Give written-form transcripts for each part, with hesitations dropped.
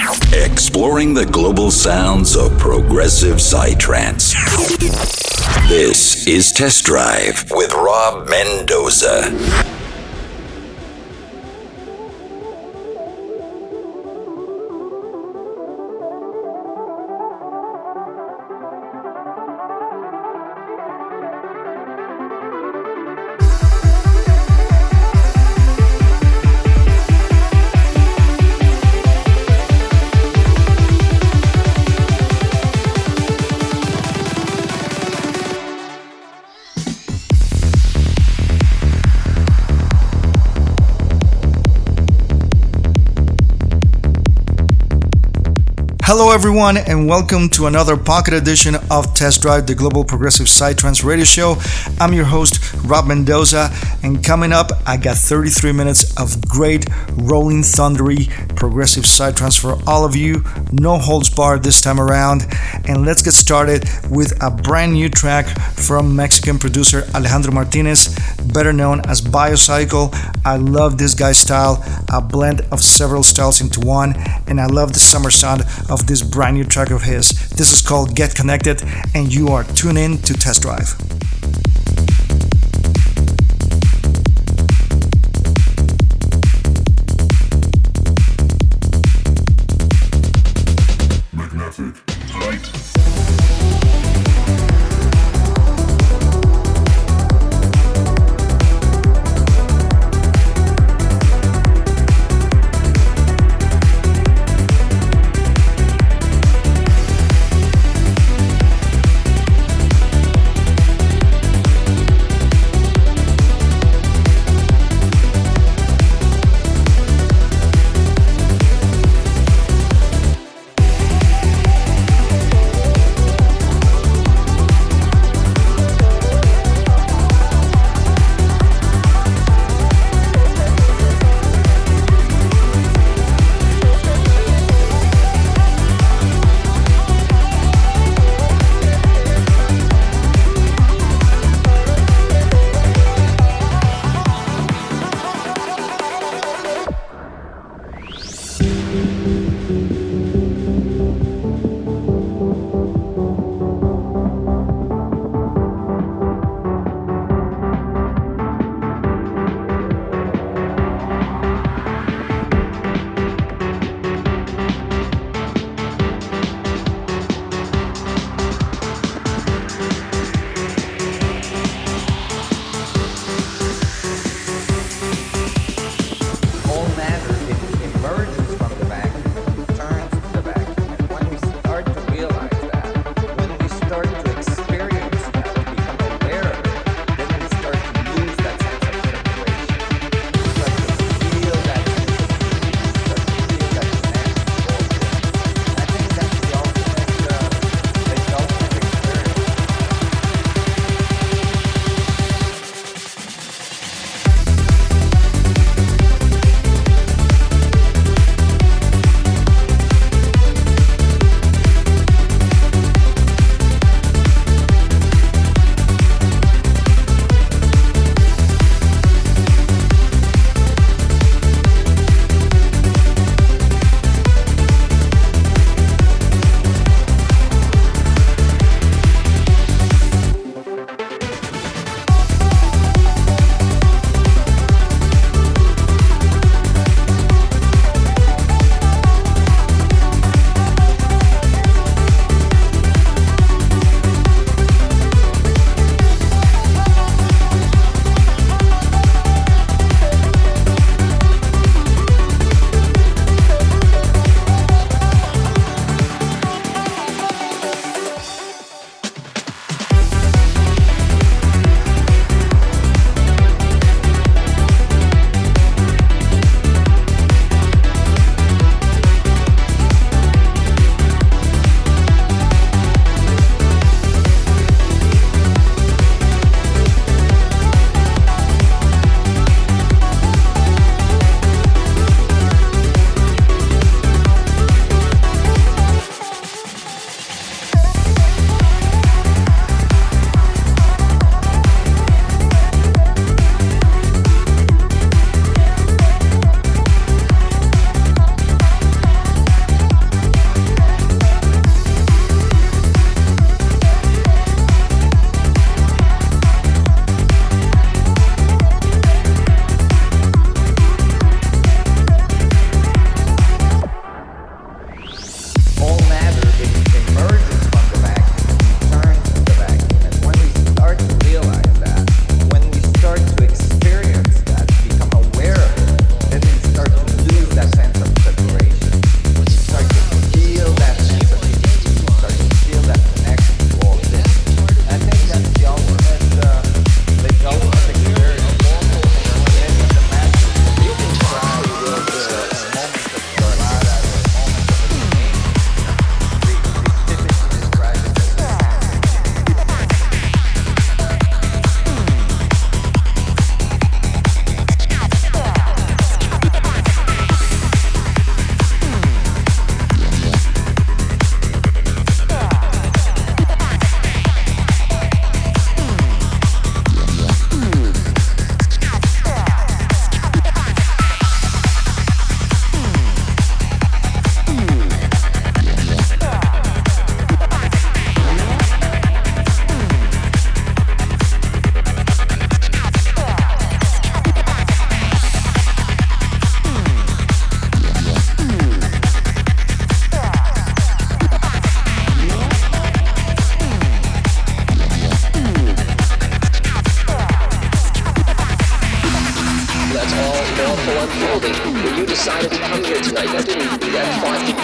Exploring the global sounds of progressive psytrance. This is Test Drive with Rob Mendoza. Hello everyone and welcome to another pocket edition of Test Drive, the Global Progressive Psytrance Radio Show. I'm your host, Rob Mendoza, and coming up, I got 33 minutes of great, rolling, thundery, progressive psytrance for all of you. No holds barred this time around. And let's get started with a brand new track from Mexican producer Alejandro Martinez, better known as Biocycle. I love this guy's style, a blend of several styles into one, and I love the summer sound of this brand new track of his. This is called Get Connected, and you are tuned in to Test Drive.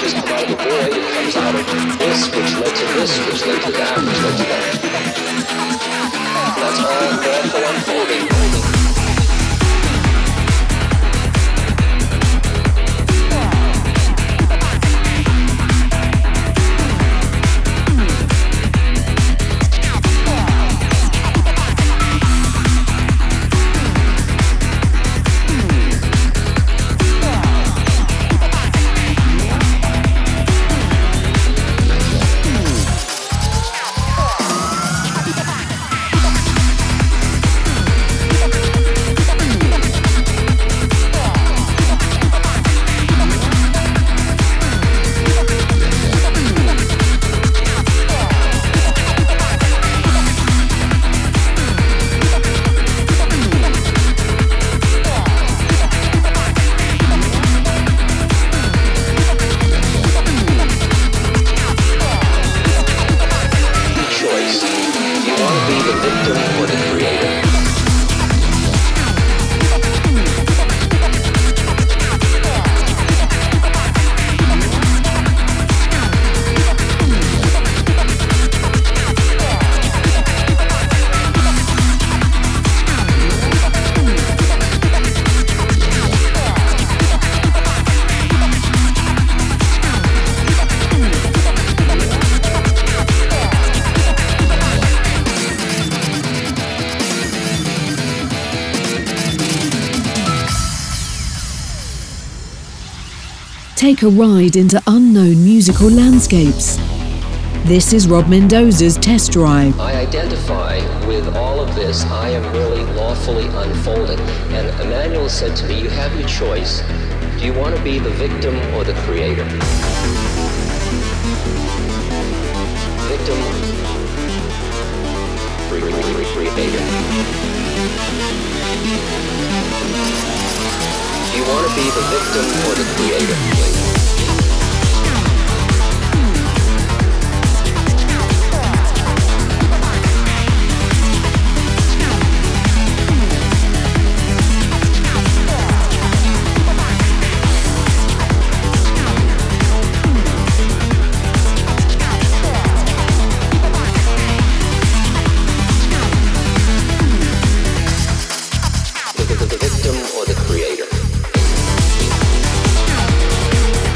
just come out of the void. It comes out of this, which led to this, which led to that, which led to that. That's all lawful unfolding. Take a ride into unknown musical landscapes. This is Rob Mendoza's Test Drive. I identify with all of this. I am merely lawfully unfolding. And Emmanuel said to me, you have your choice. Do you want to be the victim or the creator? Victim, creator. Do you want to be the victim or the creator? The victim or the creator?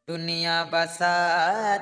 दुनिया बसात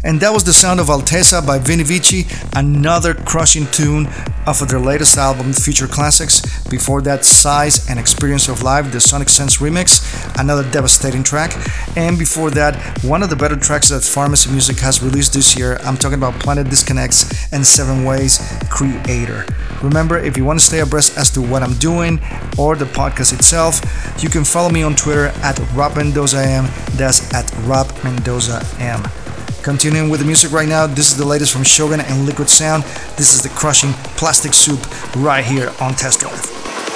And that was the sound of Alteza by Vini Vici, another crushing tune off of their latest album, Future Classics. Before that, Size and Experience of Life, the Sonic Sense remix, another devastating track. And before that, one of the better tracks that Pharmacy Music has released this year. I'm talking about Planet Disconnects and 7 Ways Creator. Remember, if you want to stay abreast as to what I'm doing or the podcast itself, you can follow me on Twitter at Rob Mendoza M. That's at Rob Mendoza M. Continuing with the music right now, this is the latest from Shogun and Liquid Sound. This is the crushing Plastic Soup right here on Test Drive.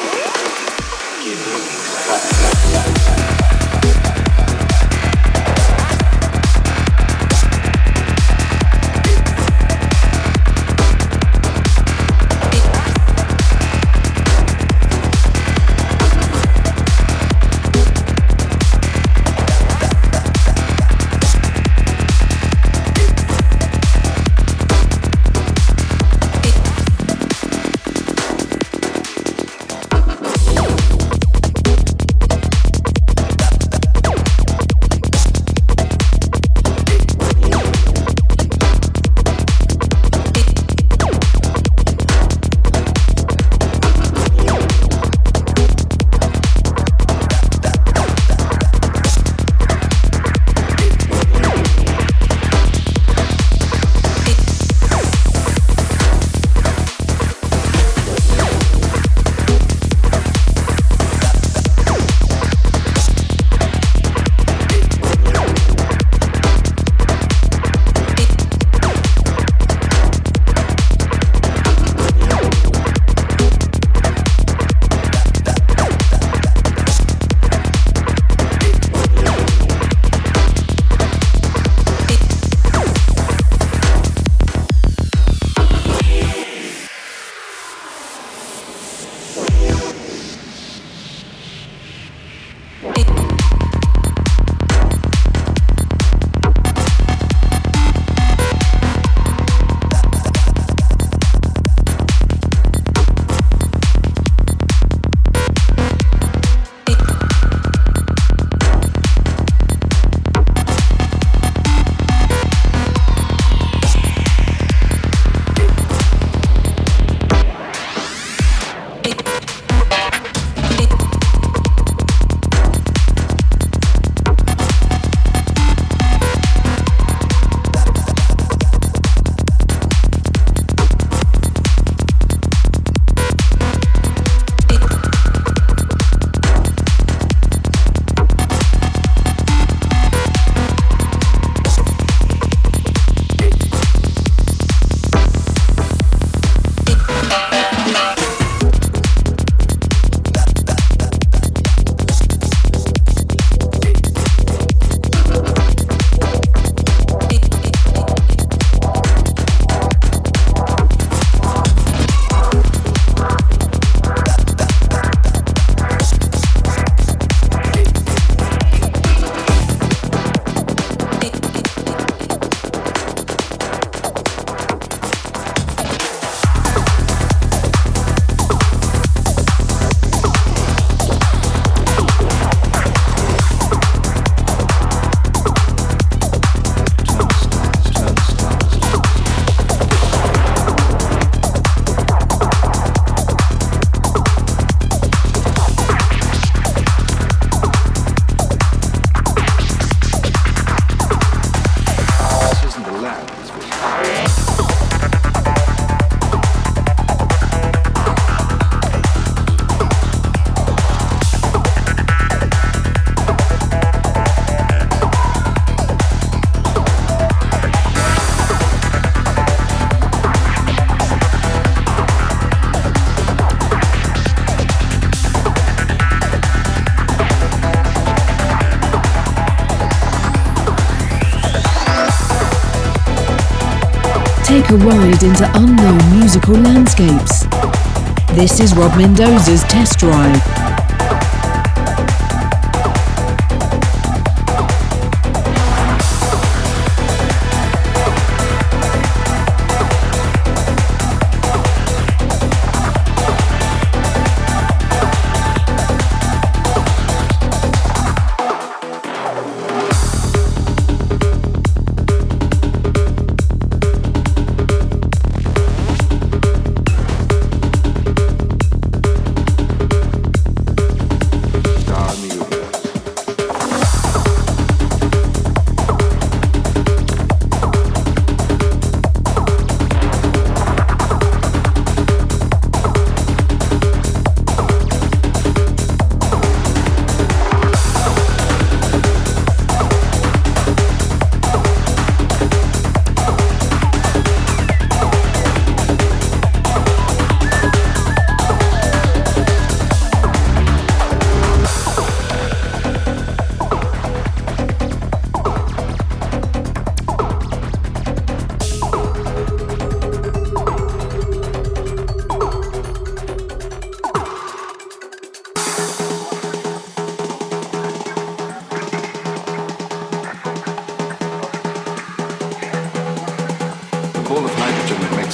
Take a ride into unknown musical landscapes. This is Rob Mendoza's Test Drive.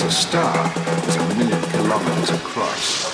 a star is 1,000,000 kilometers across.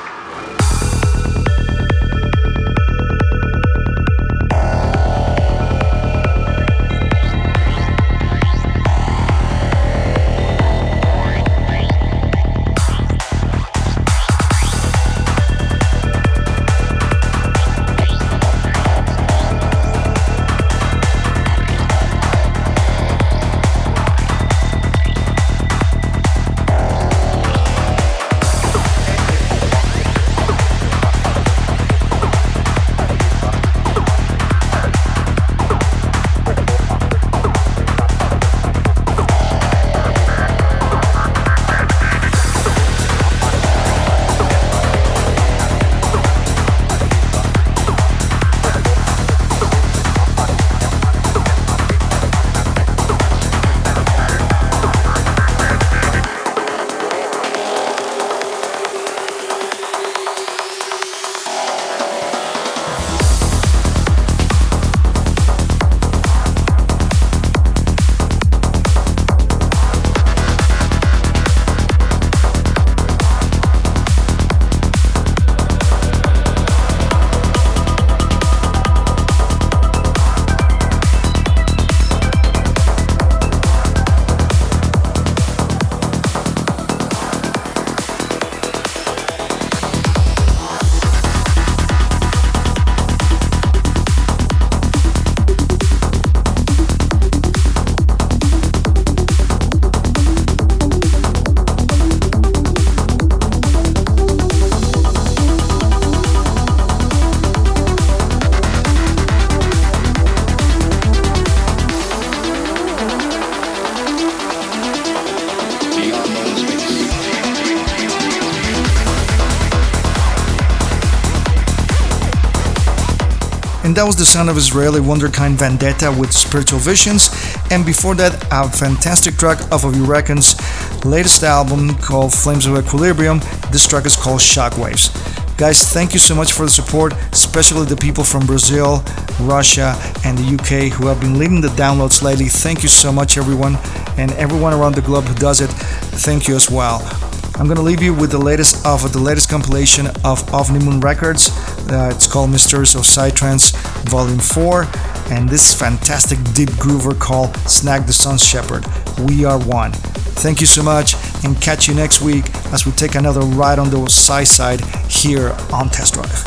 And that was the sound of Israeli wonderkind Vendetta with Spiritual Visions. And before that, a fantastic track off of Hurricane's latest album called Flames of Equilibrium. This track is called Shockwaves. Guys, thank you so much for the support, especially the people from Brazil, Russia, and the UK who have been leading the downloads lately. Thank you so much, everyone. And everyone around the globe who does it, thank you as well. I'm gonna leave you with the latest compilation of Ovni Records. It's called Mysteries of Psytrance Volume 4, and this fantastic deep groover called Snag the Sun's Shepherd. We are one. Thank you so much, and catch you next week as we take another ride on the Psy side here on Test Drive.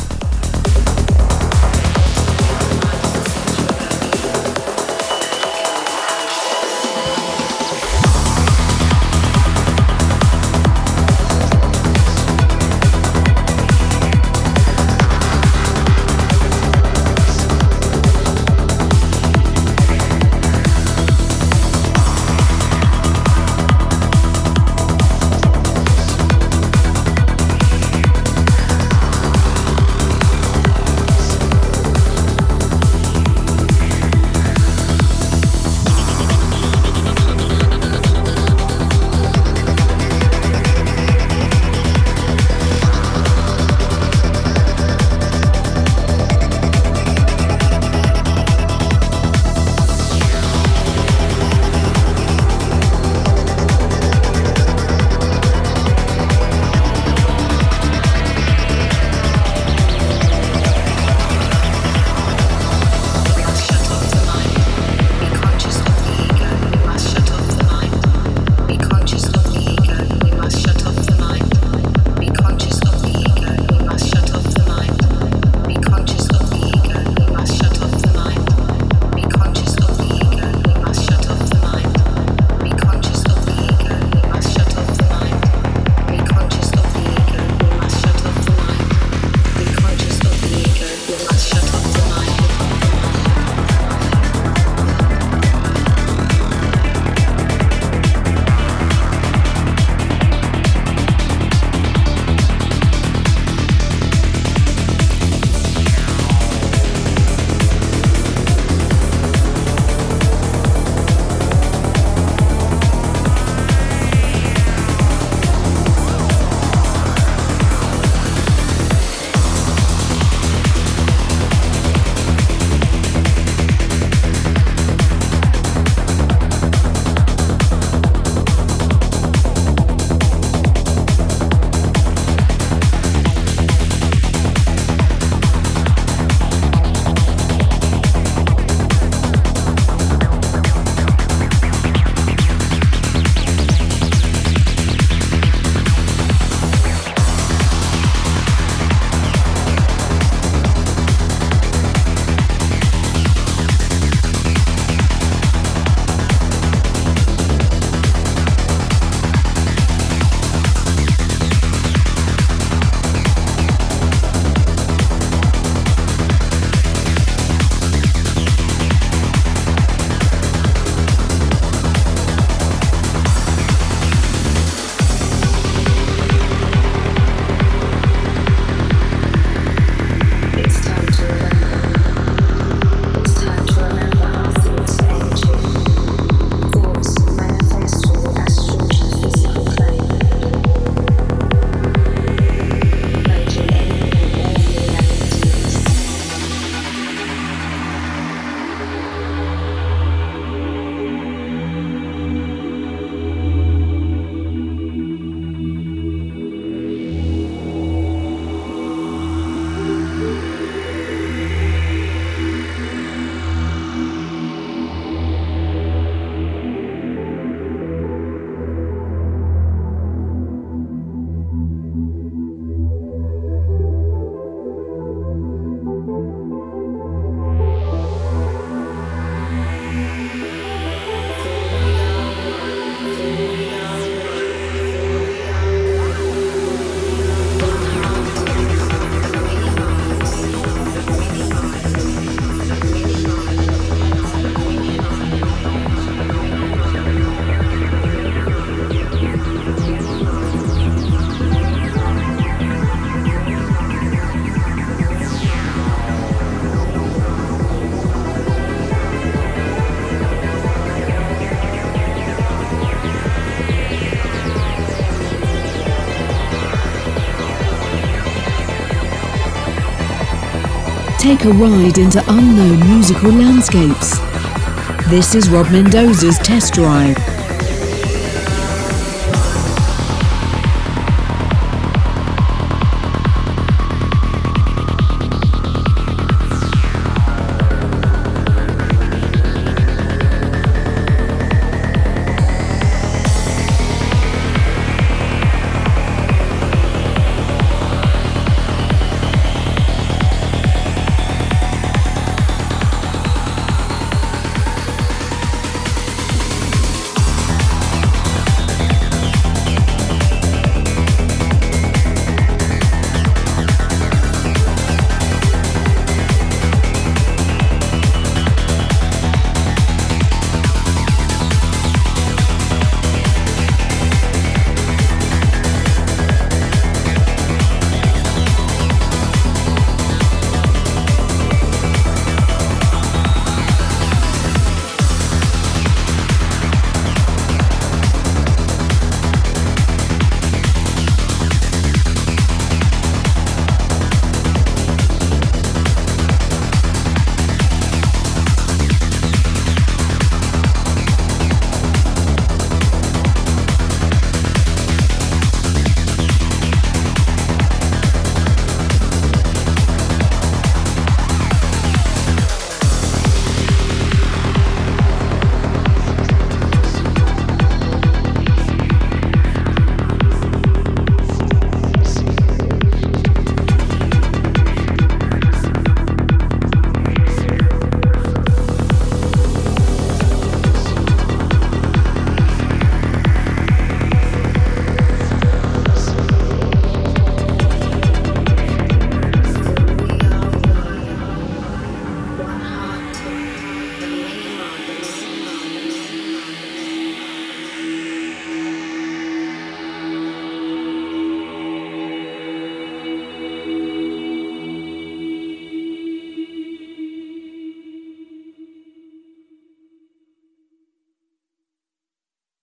Take a ride into unknown musical landscapes. This is Rob Mendoza's Test Drive.